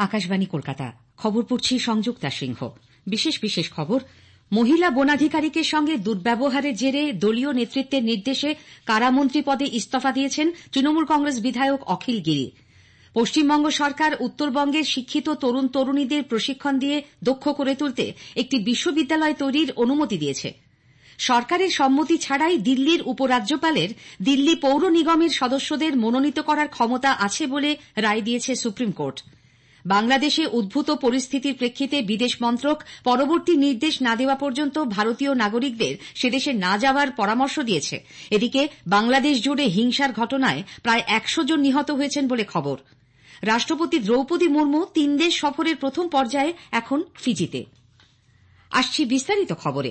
আকাশবাণী কলকাতা। খবর পড়ছি সংযুক্তা সিংহ। বিশেষ খবর। মহিলা বনাধিকারিকের সঙ্গে দুর্ব্যবহারের জেরে দলীয় নেতৃত্বের নির্দেশে কারামন্ত্রী পদে ইস্তফা দিয়েছেন তৃণমূল কংগ্রেস বিধায়ক অখিল গিরি। পশ্চিমবঙ্গ সরকার উত্তরবঙ্গের শিক্ষিত তরুণ তরুণীদের প্রশিক্ষণ দিয়ে দক্ষ করে তুলতে একটি বিশ্ববিদ্যালয় তৈরির অনুমতি দিয়েছে। সরকারের সম্মতি ছাড়াই দিল্লির উপরাজ্যপালের দিল্লি পৌর নিগমের সদস্যদের মনোনীত করার ক্ষমতা আছে বলে রায় দিয়েছে সুপ্রিম কোর্ট। বাংলাদেশে উদ্ভূত পরিস্থিতির প্রেক্ষিতে বিদেশ মন্ত্রক পরবর্তী নির্দেশ না দেওয়া পর্যন্ত ভারতীয় নাগরিকদের সেদেশে না যাওয়ার পরামর্শ দিয়েছে। এদিকে বাংলাদেশ জুড়ে হিংসার ঘটনায় প্রায় 100 জন নিহত হয়েছেন বলে খবর। রাষ্ট্রপতি দ্রৌপদী মুর্মু 3 দেশ সফরের প্রথম পর্যায়ে এখন ফিজিতে। আসছি বিস্তারিত খবরে।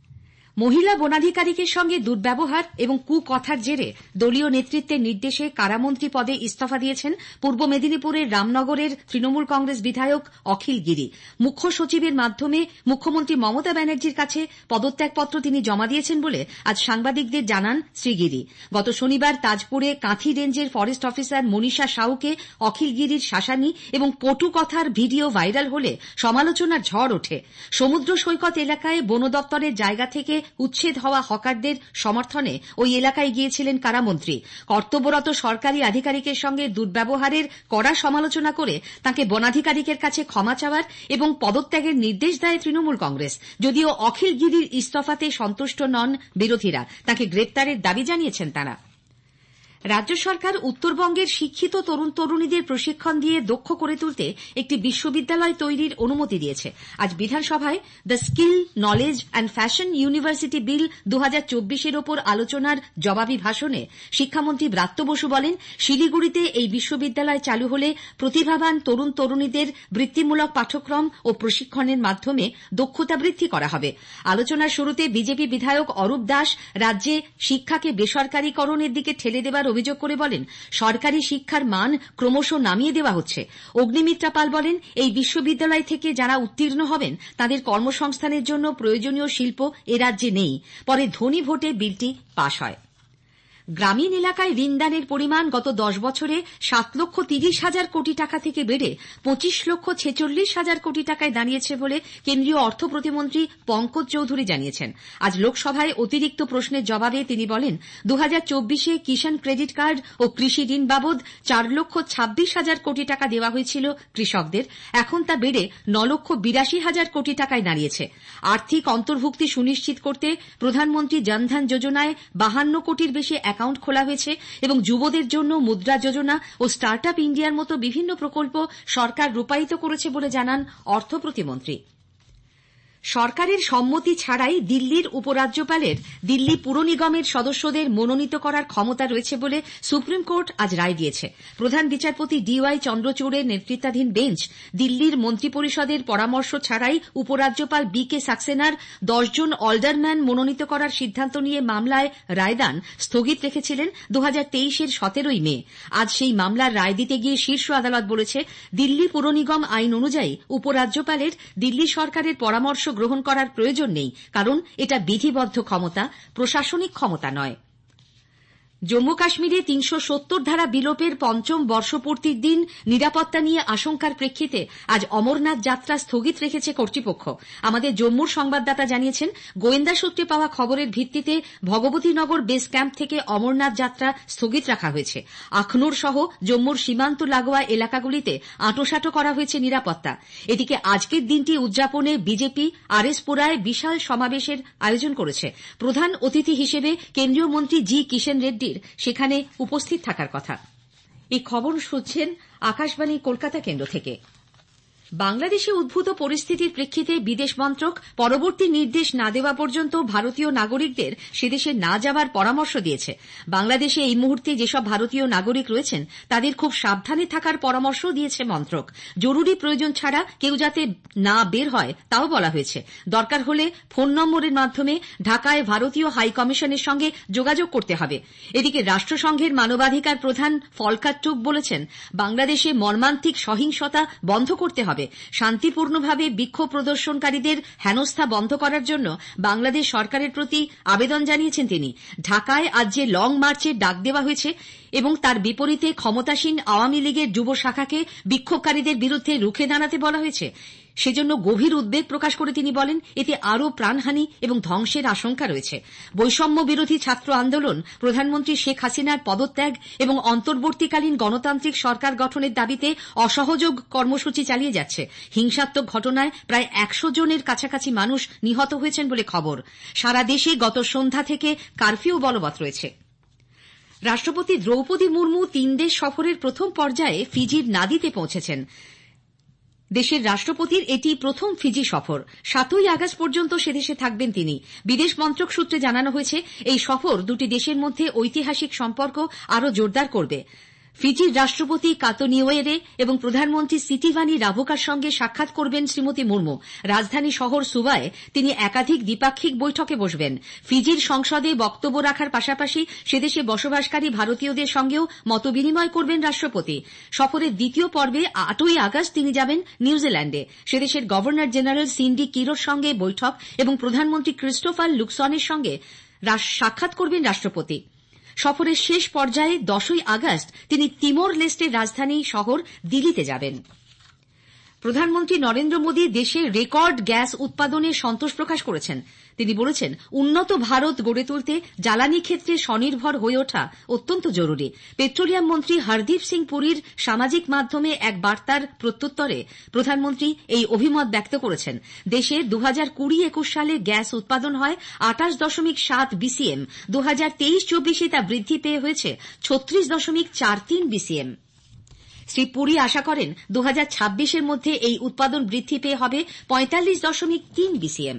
মহিলা বনাধিকারিকের সঙ্গে দুর্ব্যবহার এবং কুকথার জেরে দলীয় নেতৃত্বের নির্দেশে কারামন্ত্রী পদে ইস্তফা দিয়েছেন পূর্ব মেদিনীপুরের রামনগরের তৃণমূল কংগ্রেস বিধায়ক অখিল গিরি। মুখ্য সচিবের মাধ্যমে মুখ্যমন্ত্রী মমতা ব্যানার্জির কাছে পদত্যাগপত্র তিনি জমা দিয়েছেন বলে আজ সাংবাদিকদের জানান শ্রী গিরি। গত শনিবার তাজপুরে কাঁথি রেঞ্জের ফরেস্ট অফিসার মনীষা সাউকে অখিল গিরির শাসানি এবং কটু কথার ভিডিও ভাইরাল হলে সমালোচনার ঝড় ওঠে। সমুদ্র সৈকত এলাকায় বন দপ্তরের জায়গা থেকে উচ্ছেদ হওয়া হকারদের সমর্থনে ওই এলাকায় গিয়েছিলেন কারামন্ত্রী। কর্তব্যরত সরকারি আধিকারিকের সঙ্গে দুর্ব্যবহারের কড়া সমালোচনা করে তাঁকে বনাধিকারিকের কাছে ক্ষমা চাওয়ার এবং পদত্যাগের নির্দেশ দেয় তৃণমূল কংগ্রেস। যদিও অখিল গিরির ইস্তফাতে সন্তুষ্ট নন বিরোধীরা, তাঁকে গ্রেপ্তারের দাবি জানিয়েছেন তাঁরা। রাজ্য সরকার উত্তরবঙ্গের শিক্ষিত তরুণ তরুণীদের প্রশিক্ষণ দিয়ে দক্ষ করে তুলতে একটি বিশ্ববিদ্যালয় তৈরির অনুমতি দিয়েছে। আজ বিধানসভায় the skill knowledge and fashion university bill 2024 ওপর আলোচনার জবাবি ভাষণে শিক্ষামন্ত্রী ব্রাত্য বসু বলেন, শিলিগুড়িতে এই বিশ্ববিদ্যালয় চালু হলে প্রতিভাবান তরুণ তরুণীদের বৃত্তিমূলক পাঠ্যক্রম ও প্রশিক্ষণের মাধ্যমে দক্ষতা বৃদ্ধি করা হবে। আলোচনার শুরুতে বিজেপি বিধায়ক অরূপ দাস রাজ্যে শিক্ষাকে বেসরকারীকরণের দিকে ঠেলে দেবার অভিযোগ করে বলেন, সরকারি শিক্ষার মান ক্রমশ নামিয়ে দেওয়া হচ্ছে। অগ্নিমিত্রা পাল বলেন, এই বিশ্ববিদ্যালয় থেকে যারা উত্তীর্ণ হবেন তাদের কর্মসংস্থানের জন্য প্রয়োজনীয় শিল্প এ রাজ্যে নেই। পরে ধ্বনি ভোটে বিলটি পাশ হয়। গ্রামীণ এলাকায় ঋণদানের পরিমাণ গত 10 বছরে 7,30,000 কোটি টাকা থেকে বেড়ে 25,46,000 কোটি টাকায় দাঁড়িয়েছে বলে কেন্দ্রীয় অর্থ প্রতিমন্ত্রী পঙ্কজ চৌধুরী জানিয়েছেন। আজ লোকসভায় অতিরিক্ত প্রশ্নের জবাবে তিনি বলেন, 2024-এ কিষাণ ক্রেডিট কার্ড ও কৃষি ঋণ বাবদ 4,26,000 কোটি টাকা দেওয়া হয়েছিল কৃষকদের। এখন তা বেড়ে 9,82,000 কোটি টাকায় দাঁড়িয়েছে। আর্থিক অন্তর্ভুক্তি সুনিশ্চিত করতে প্রধানমন্ত্রী জনধন যোজনায় 52 কোটির বেশি অ্যাকাউন্ট খোলা হয়েছে এবং যুবদের জন্য মুদ্রা যোজনা ও স্টার্ট আপ ইন্ডিয়ার মতো বিভিন্ন প্রকল্প সরকার রূপায়িত করেছে বলে জানান অর্থ প্রতিমন্ত্রী। সরকারের সম্মতি ছাড়াই দিল্লির উপরাজ্যপালের দিল্লি পুর নিগমের সদস্যদের মনোনীত করার ক্ষমতা রয়েছে বলে সুপ্রিম কোর্ট আজ রায় দিয়েছে। প্রধান বিচারপতি DY চন্দ্রচূড়ের নেতৃত্বাধীন বেঞ্চ দিল্লির মন্ত্রিপরিষদের পরামর্শ ছাড়াই উপরাজ্যপাল BK সাক্সেনার 10 জন অলডারম্যান মনোনীত করার সিদ্ধান্ত নিয়ে মামলায় রায়দান স্থগিত রেখেছিলেন 2023-এর 17ই মে। আজ সেই মামলার রায় দিতে গিয়ে শীর্ষ আদালত বলেছে, দিল্লি পুর নিগম আইন অনুযায়ী উপরাজ্যপালের দিল্লি সরকারের পরামর্শ গ্রহণ করার প্রয়োজন নেই, কারণ এটা বিধিবদ্ধ ক্ষমতা, প্রশাসনিক ক্ষমতা নয়। জম্মু কাশ্মীরে 370 ধারা বিলোপের 5ম বর্ষপূর্তির দিন নিরাপত্তা নিয়ে আশঙ্কার প্রেক্ষিতে আজ অমরনাথ যাত্রা স্থগিত রেখেছে কর্তৃপক্ষ। আমাদের জম্মুর সংবাদদাতা জানিয়েছেন, গোয়েন্দা সূত্রে পাওয়া খবরের ভিত্তিতে ভগবতীনগর বেস ক্যাম্প থেকে অমরনাথ যাত্রা স্থগিত রাখা হয়েছে। আখনুর সহ জম্মুর সীমান্ত লাগোয়া এলাকাগুলিতে আঁটোসাঁটো করা হয়েছে নিরাপত্তা। এদিকে আজকের দিনটি উদযাপনে বিজেপি আরএসপুরায় বিশাল সমাবেশের আয়োজন করেছে। প্রধান অতিথি হিসেবে কেন্দ্রীয় মন্ত্রী জি কিষেন রেড্ডি সেখানে উপস্থিত থাকার কথা। এই খবর শুনছেন আকাশবাণী কলকাতা কেন্দ্র থেকে। বাংলাদেশে উদ্ভূত পরিস্থিতির প্রেক্ষিতে বিদেশ মন্ত্রক পরবর্তী নির্দেশ না দেওয়া পর্যন্ত ভারতীয় নাগরিকদের সেদেশে না যাওয়ার পরামর্শ দিয়েছে। বাংলাদেশে এই মুহূর্তে যেসব ভারতীয় নাগরিক রয়েছেন তাদের খুব সাবধানে থাকার পরামর্শ দিয়েছে মন্ত্রক। জরুরি প্রয়োজন ছাড়া কেউ যাতে না বের হয় তাও বলা হয়েছে। দরকার হলে ফোন নম্বরের মাধ্যমে ঢাকায় ভারতীয় হাই কমিশনের সঙ্গে যোগাযোগ করতে হবে। এদিকে রাষ্ট্রসংঘের মানবাধিকার প্রধান ফলকার টুক বলেছেন, বাংলাদেশে মর্মান্তিক সহিংসতা বন্ধ করতে হবে। শান্তিপূর্ণভাবে বিক্ষোভ প্রদর্শনকারীদের হেনস্থা বন্ধ করার জন্য বাংলাদেশ সরকারের প্রতি আবেদন জানিয়েছেন তিনি। ঢাকায় আজ যে লং মার্চের ডাক দেওয়া হয়েছে, এবং তার বিপরীতে ক্ষমতাসীন আওয়ামী লীগের যুব শাখাকে বিক্ষোভকারীদের বিরুদ্ধে রুখে দাঁড়াতে বলা হয়েছে। সেজন্য গভীর উদ্বেগ প্রকাশ করে তিনি বলেন, এতে আরও প্রাণহানি এবং ধ্বংসের আশঙ্কা রয়েছে। বৈষম্য বিরোধী ছাত্র আন্দোলন প্রধানমন্ত্রী শেখ হাসিনার পদত্যাগ এবং অন্তর্বর্তীকালীন গণতান্ত্রিক সরকার গঠনের দাবিতে অসহযোগ কর্মসূচি চালিয়ে যাচ্ছে। হিংসাত্মক ঘটনায় প্রায় 100 জনের কাছাকাছি মানুষ নিহত হয়েছেন বলে খবর। সারা দেশে গত সন্ধ্যা থেকে কারফিউ বলবৎ রয়েছে। রাষ্ট্রপতি দ্রৌপদী মুর্মু 3 দেশ সফরের প্রথম পর্যায়ে ফিজির নাদিতে পৌঁছেছেন। দেশের রাষ্ট্রপতির এটি প্রথম ফিজি সফর। 7ই আগস্ট পর্যন্ত সেদেশে থাকবেন তিনি। বিদেশ মন্ত্রক সূত্রে জানানো হয়েছে, এই সফর দুটি দেশের মধ্যে ঐতিহাসিক সম্পর্ক আরও জোরদার করবে। ফিজির রাষ্ট্রপতি কাতো নিওয়েরে এবং প্রধানমন্ত্রী সিটিভানি রাভোকার সঙ্গে সাক্ষাৎ করবেন শ্রীমতী মুর্মু। রাজধানী শহর সুবায় তিনি একাধিক দ্বিপাক্ষিক বৈঠকে বসবেন। ফিজির সংসদে বক্তব্য রাখার পাশাপাশি সেদেশে বসবাসকারী ভারতীয়দের সঙ্গেও মতবিনিময় করবেন রাষ্ট্রপতি। সফরের দ্বিতীয় পর্বে 8ই আগস্ট তিনি যাবেন নিউজিল্যান্ডে। সেদেশের গভর্নর জেনারেল সিন্ডি কিরোর সঙ্গে বৈঠক এবং প্রধানমন্ত্রী ক্রিস্টোফার লুক্সনের সঙ্গে সাক্ষাৎ করবেন রাষ্ট্রপতি। সফরের শেষ পর্যায়ে 10ই আগস্ট তিনি তিমোর লেস্টের রাজধানী শহর দিল্লিতে যাবেন। প্রধানমন্ত্রী নরেন্দ্র মোদী দেশে রেকর্ড গ্যাস উৎপাদনে সন্তোষ প্রকাশ করেছেন। তিনি বলেছেন, উন্নত ভারত গড়ে তুলতে জ্বালানি ক্ষেত্রে স্বনির্ভর হয়ে ওঠা অত্যন্ত জরুরি। পেট্রোলিয়াম মন্ত্রী হরদীপ সিং পুরীর সামাজিক মাধ্যমে এক বার্তার প্রত্যুত্তরে প্রধানমন্ত্রী এই অভিমত ব্যক্ত করেছেন। দেশে 2020-21 সালে গ্যাস উৎপাদন হয় 28.7 বিসিএম। 2023-24 তা বৃদ্ধি পেয়ে হয়েছে 36.43 বিসিএম। শ্রী পুরী আশা করেন 2026-এর মধ্যে এই উৎপাদন বৃদ্ধি পেয়ে হবে 45.3 বিসিএম।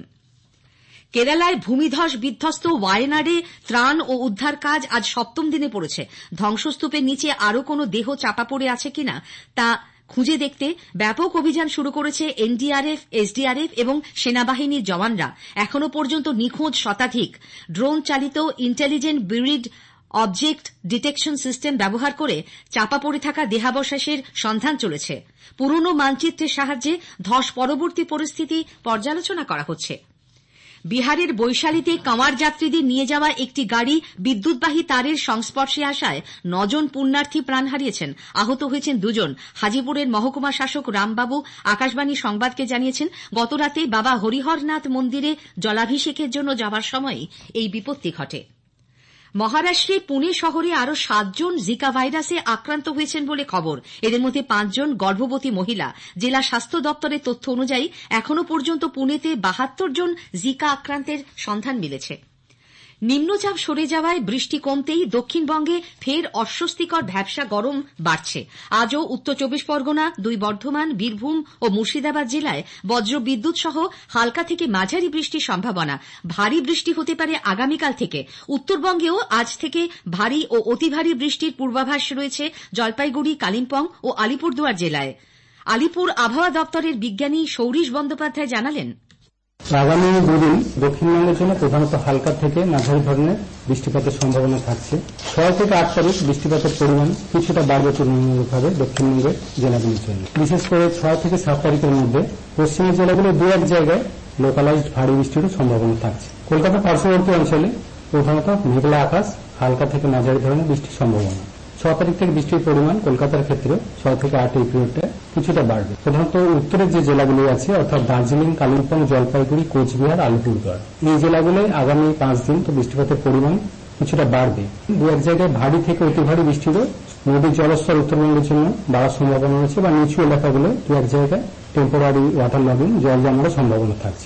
কেরালায় ভূমিধস বিধ্বস্ত ওয়ায়নাডে ত্রাণ ও উদ্ধার কাজ আজ 7ম দিনে পড়েছে। ধ্বংসস্তূপের নিচে আরও কোনো দেহ চাপা পড়ে আছে কিনা তা খুঁজে দেখতে ব্যাপক অভিযান শুরু করেছে এনডিআরএফ, এসডিআরএফ এবং সেনাবাহিনীর জওয়ানরা। এখনো পর্যন্ত নিখোঁজ শতাধিক। ড্রোন চালিত intelligent buried object detection system ব্যবহার করে চাপা পড়ে থাকা দেহাবশেষের সন্ধান চলেছে। পুরনো মানচিত্রের সাহায্যে ধস পরবর্তী পরিস্থিতি পর্যালোচনা করা হচ্ছে। বিহারের বৈশালীতে কাঁওয়ার যাত্রীদের নিয়ে যাওয়া একটি গাড়ি বিদ্যুৎবাহী তারের সংস্পর্শে আসায় 9 জন পুণ্যার্থী প্রাণ হারিয়েছেন। আহত হয়েছেন 2 জন। হাজিপুরের মহকুমা শাসক রামবাবু আকাশবাণী সংবাদকে জানিয়েছেন, গতরাতে বাবা হরিহরনাথ মন্দিরে জলাভিষেকের জন্য যাওয়ার সময় এই বিপত্তি ঘটে। মহারাষ্ট্রে পুনে শহরে আরও 7 জন জিকা ভাইরাসে আক্রান্ত হয়েছেন বলে খবর। এদের মধ্যে 5 জন গর্ভবতী মহিলা। জেলা স্বাস্থ্য দপ্তরের তথ্য অনুযায়ী এখনো পর্যন্ত পুনেতে 72 জন জিকা আক্রান্তের সন্ধান মিলেছে। নিম্নচাপ সরে যাওয়ায় বৃষ্টি কমতেই দক্ষিণবঙ্গে ফের অস্বস্তিকর ভ্যাপসা গরম বাড়ছে। আজও উত্তর 24 পরগনা, 2 বর্ধমান, বীরভূম ও মুর্শিদাবাদ জেলায় বজ্র বিদ্যুৎ সহ হালকা থেকে মাঝারি বৃষ্টির সম্ভাবনা। ভারী বৃষ্টি হতে পারে আগামীকাল থেকে। উত্তরবঙ্গেও আজ থেকে ভারী ও অতি ভারী বৃষ্টির পূর্বাভাস রয়েছে জলপাইগুড়ি, কালিম্পং ও আলিপুরদুয়ার জেলায়। আলিপুর আবহাওয়া দপ্তরের বিজ্ঞানী সৌরিশ বন্দ্যোপাধ্যায় জানালেন, আগামী 2 দিন দক্ষিণবঙ্গের জন্য প্রধানত হালকা থেকে মাঝারি ধরনের বৃষ্টিপাতের সম্ভাবনা থাকছে। 6 থেকে 8 তারিখ বৃষ্টিপাতের পরিমাণ কিছুটা বাড়বে তুলনামূলকভাবে দক্ষিণবঙ্গের জেলাগুলির জন্য। বিশেষ করে 6 থেকে 7 তারিখের মধ্যে পশ্চিমের জেলাগুলো 2-1 জায়গায় লোকালাইজড ভারী বৃষ্টিরও সম্ভাবনা থাকছে। কলকাতা পার্শ্ববর্তী অঞ্চলে প্রধানত মেঘলা আকাশ, হালকা থেকে মাঝারি ধরনের বৃষ্টির সম্ভাবনা। 6 তারিখ থেকে বৃষ্টির পরিমাণ কলকাতার ক্ষেত্রে 6 থেকে 8 এই পিরিয়ডটা কিছুটা বাড়বে। প্রধানত উত্তরের যে জেলাগুলি আছে অর্থাৎ দার্জিলিং, কালিম্পং, জলপাইগুড়ি, কোচবিহার, আলিপুরদুয়ার এই জেলাগুলোয় আগামী 5 দিন তো বৃষ্টিপাতের পরিমাণ কিছুটা বাড়বে। 2-1 জায়গায় ভারী থেকে অতি ভারী বৃষ্টিরও নদীর জলস্তর উত্তরবঙ্গের জন্য বাড়ার সম্ভাবনা রয়েছে বা নিচু এলাকাগুলো 2-1 জায়গায় টেম্পোরারি ওয়াটার লগিং, জল জমারও সম্ভাবনা থাকছে।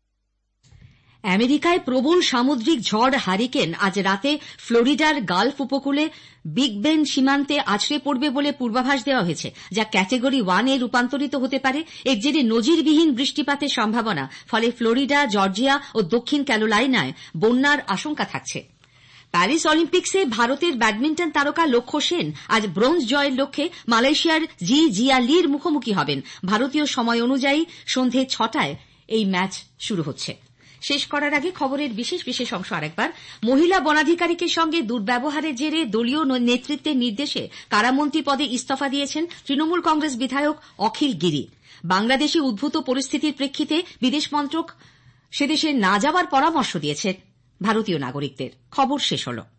আমেরিকায় প্রবল সামুদ্রিক ঝড় হারিকেন আজ রাতে ফ্লোরিডার গালফ উপকূলে বিগ বেন সীমান্তে আছড়ে পড়বে বলে পূর্বাভাস দেওয়া হয়েছে, যা ক্যাটেগরি 1-এ রূপান্তরিত হতে পারে। এর জেরে নজিরবিহীন বৃষ্টিপাতের সম্ভাবনা। ফলে ফ্লোরিডা, জর্জিয়া ও দক্ষিণ ক্যারোলাইনায় বন্যার আশঙ্কা থাকছে। প্যারিস অলিম্পিক্সে ভারতের ব্যাডমিন্টন তারকা লক্ষ্য সেন আজ ব্রোঞ্জ জয়ের লক্ষ্যে মালয়েশিয়ার জিয়া লির মুখোমুখি হবেন। ভারতীয় সময় অনুযায়ী সন্ধে 6টায় এই ম্যাচ শুরু হচ্ছে। শেষ করার আগে খবরের বিশেষ অংশ আরেকবার। মহিলা বনাধিকারীকে সঙ্গে দুর্ব্যবহারের জেরে দলীয় নেতৃত্বের নির্দেশে কারামন্ত্রী পদে ইস্তফা দিয়েছেন তৃণমূল কংগ্রেস বিধায়ক অখিল গিরি। বাংলাদেশে উদ্ভূত পরিস্থিতির প্রেক্ষিতে বিদেশ মন্ত্রক সেদেশে না যাওয়ার পরামর্শ দিয়েছে ভারতীয় নাগরিকদের। খবর শেষ হল।